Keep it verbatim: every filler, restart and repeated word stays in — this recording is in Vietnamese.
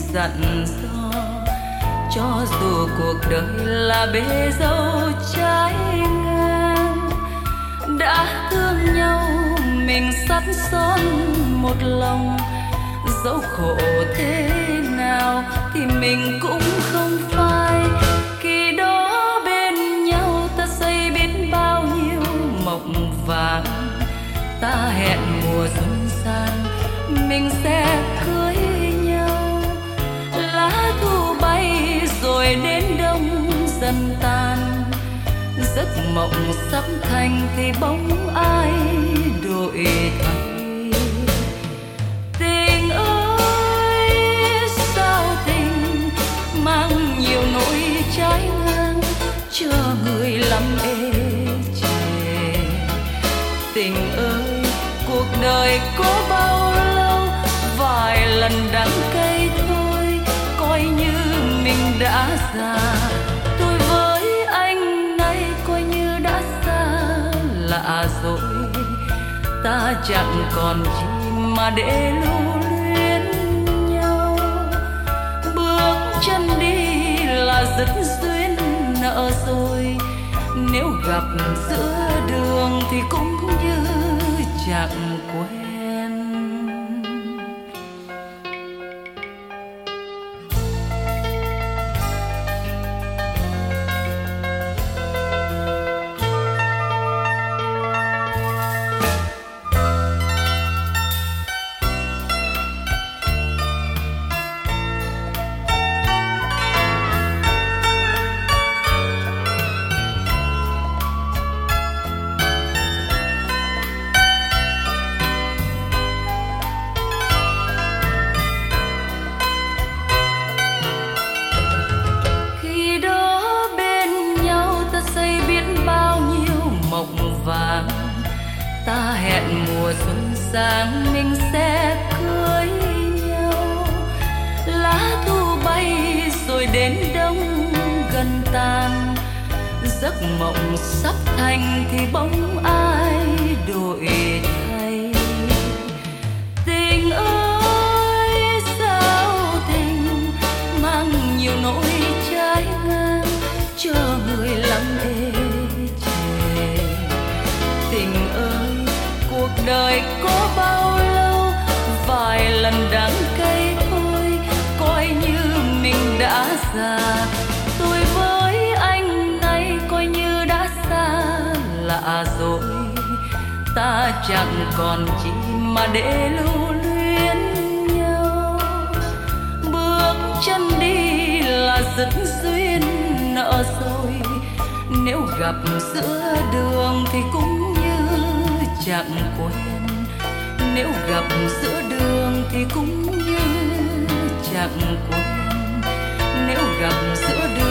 dặn dò, cho dù cuộc đời là bể dâu trái ngang. Đã thương nhau mình sắt son một lòng, dẫu khổ thế nào thì mình cũng không phai. Khi đó bên nhau ta xây biết bao nhiêu mộng vàng, ta hẹn mùa xuân sang mình sẽ cưới nhau. Lá thu bay rồi đến đông dần tan, giấc mộng sắp thành thì bóng ai đổi thay. Tình ơi sao tình mang nhiều nỗi trái ngang, chờ người lắm ê chề. Tình ơi cuộc đời có bao lâu, vài lần đắng cay thôi, coi như mình đã già. Tôi với anh nay coi như đã xa lạ rồi, ta chẳng còn chi mà để lưu luyến nhau. Bước chân đi là dứt duyên nợ rồi, nếu gặp giữa đường thì cũng như chẳng quen. Ta hẹn mùa xuân sang mình sẽ cưới nhau. Lá thu bay rồi đến đông gần tan, giấc mộng sắp thành thì bóng ai đổi thay. Tình ơi sao tình mang nhiều nỗi trái ngang, chờ người lắm ê chề. Tình ơi cuộc đời có bao lâu, vài lần đắng cay thôi, coi như mình đã già. Tôi với anh nay coi như đã xa lạ rồi, ta chẳng còn chi mà để lưu luyến nhau. Bước chân đi là dứt duyên nợ rồi, nếu gặp giữa đường thì cũng như chẳng quen. Nếu gặp giữa đường thì cũng như chẳng quen. Nếu gặp giữa đường